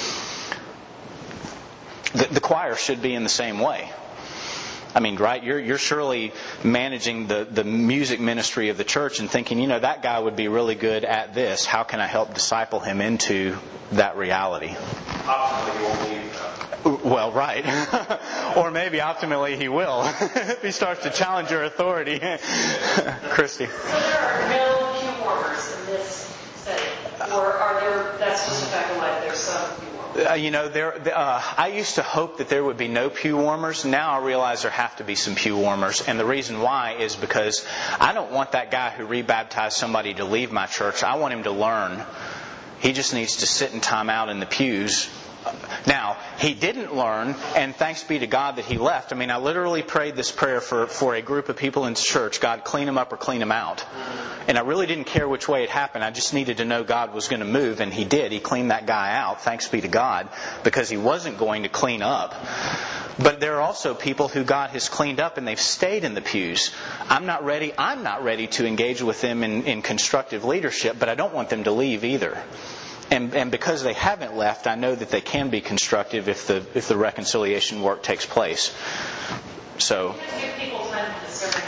The, the choir should be in the same way. I mean, right, you're you're surely managing the, the music ministry of the church and thinking, you know, that guy would be really good at this. How can I help disciple him into that reality? Optimally, you won't leave, though. Well, right. Or maybe optimally he will. If he starts to challenge your authority. Christy. So there are no pew warmers in this setting? Or are there, that's just a fact of life, there's some pew warmers? Uh, you know, there. Uh, I used to hope that there would be no pew warmers. Now I realize there have to be some pew warmers. And the reason why is because I don't want that guy who rebaptized somebody to leave my church. I want him to learn. He just needs to sit in time out in the pews. Now, he didn't learn, and thanks be to God that he left. I mean, I literally prayed this prayer for, for a group of people in church. God, clean them up or clean them out. And I really didn't care which way it happened. I just needed to know God was going to move, and He did. He cleaned that guy out, thanks be to God, because he wasn't going to clean up. But there are also people who God has cleaned up and they've stayed in the pews. I'm not ready. I'm not ready to engage with them in, in constructive leadership, but I don't want them to leave either. And, and because they haven't left, I know that they can be constructive if the if the reconciliation work takes place. So Give people time to discern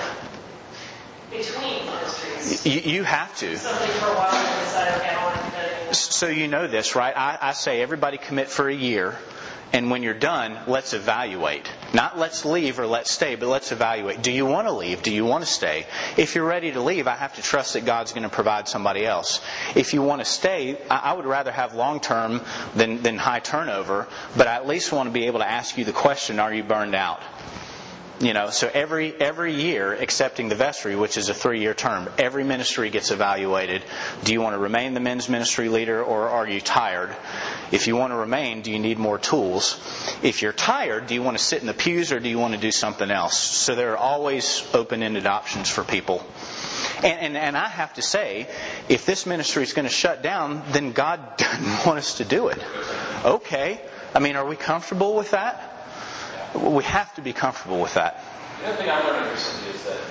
between ministries. you, you have to. Something for a while and decide, okay, I don't want to do that anymore. So you know this, right? I, I say everybody commit for a year. And when you're done, let's evaluate. Not let's leave or let's stay, but let's evaluate. Do you want to leave? Do you want to stay? If you're ready to leave, I have to trust that God's going to provide somebody else. If you want to stay, I would rather have long-term than, than high turnover, but I at least want to be able to ask you the question, are you burned out? You know, so every every year, excepting the vestry, which is a three-year term, every ministry gets evaluated. Do you want to remain the men's ministry leader, or are you tired? If you want to remain, do you need more tools? If you're tired, do you want to sit in the pews, or do you want to do something else? So there are always open-ended options for people. And, and, and I have to say, if this ministry is going to shut down, then God doesn't want us to do it. Okay. I mean, are we comfortable with that? We have to be comfortable with that. The other thing I learned recently is that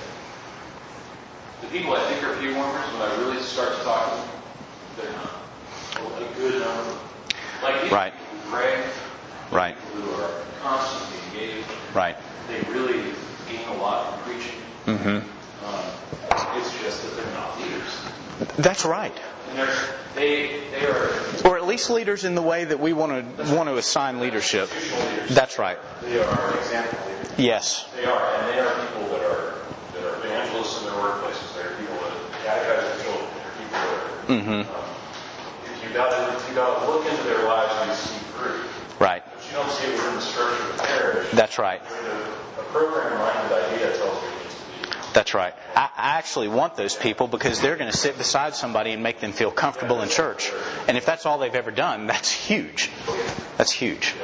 the people I think are pew warmers, when I really start to talk to them, they're not. A good number. Like these Right. people who pray, Right. who are constantly engaged, Right. they really gain a lot from preaching. Mm-hmm. Um, it's just that they're not leaders. That's right. And they're, they they are Or at least leaders in the way that we want to want to assign leadership. That's right. they are example leaders. Yes. They are, and they are people that are that are evangelists in their workplaces. They're people that catechize their children. They're people that are. Mm-hmm. Um, if you got to you got to look into their lives and you see fruit. Right. But you don't see it within the structure of the parish. That's right. When a, a program-minded idea tells you it needs to be. That's right. I, I actually want those people because they're going to sit beside somebody and make them feel comfortable in church. And if that's all they've ever done, that's huge. That's huge.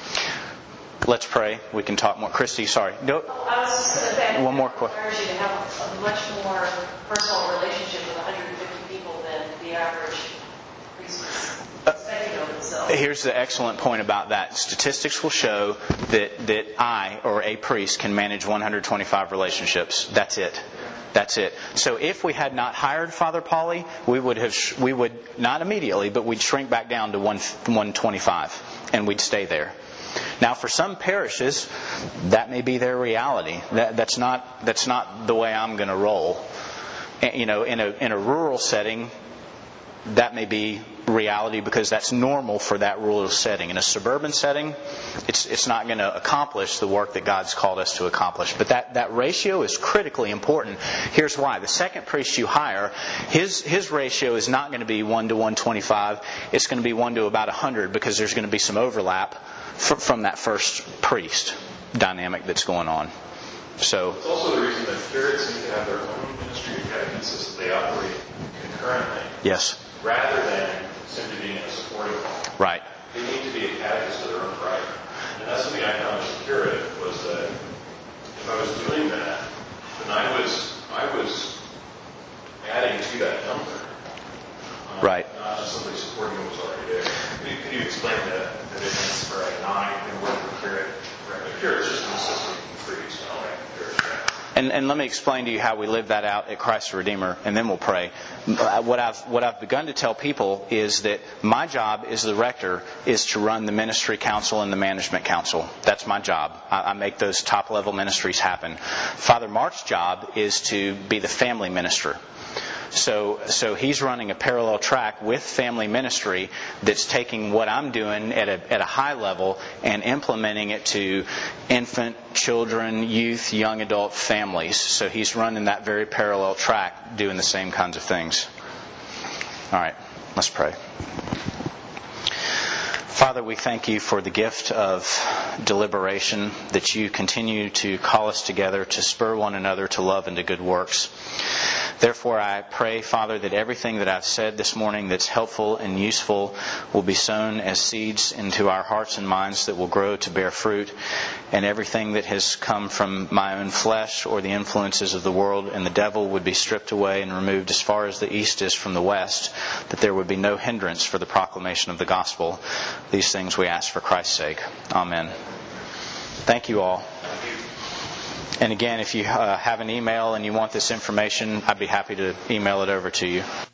Let's pray. We can talk more. Christy, sorry. No. I was just going to say, One more question. I urge you to have a much more personal relationship with one hundred fifty people than the average priest is expecting of themselves. Here's the excellent point about that. Statistics will show that, that I, or a priest, can manage one hundred twenty-five relationships. That's it. That's it. So if we had not hired Father Pauly, we would have, we would, not immediately, but we'd shrink back down to one twenty-five, and we'd stay there. Now, for some parishes, that may be their reality. That, that's not that's not the way I'm going to roll. You know, in a in a rural setting, that may be reality because that's normal for that rural setting. In a suburban setting, it's it's not going to accomplish the work that God's called us to accomplish. But that, that ratio is critically important. Here's why. The second priest you hire, his his ratio is not going to be one to one twenty-five. It's going to be one to about one hundred because there's going to be some overlap from, from that first priest dynamic that's going on. So it's also the reason that curates need to have their own ministry of catechesis that they operate concurrently. Yes. Rather than simply being a supporting role. Right. They need to be a catechist of their own right. And that's something I found as a curate was that if I was doing that, then I was I was adding to that number. Um, right. Not just simply supporting what was already there. Could you, could you explain the, the difference for a nine and what the curate? The curate is just an assistant priest. And, and let me explain to you how we live that out at Christ the Redeemer, and then we'll pray. What I've what I've begun to tell people is that my job as the rector is to run the ministry council and the management council. That's my job. I, I make those top level ministries happen. Father Mark's job is to be the family minister. So so he's running a parallel track with family ministry that's taking what I'm doing at a at a high level and implementing it to infant, children, youth, young adult families. So he's running that very parallel track, doing the same kinds of things. All right, let's pray. Father, we thank you for the gift of deliberation, that you continue to call us together to spur one another to love and to good works. Therefore, I pray, Father, that everything that I've said this morning that's helpful and useful will be sown as seeds into our hearts and minds that will grow to bear fruit. And everything that has come from my own flesh or the influences of the world and the devil would be stripped away and removed as far as the east is from the west, that there would be no hindrance for the proclamation of the gospel. These things we ask for Christ's sake. Amen. Thank you all. And again, if you uh, have an email and you want this information, I'd be happy to email it over to you.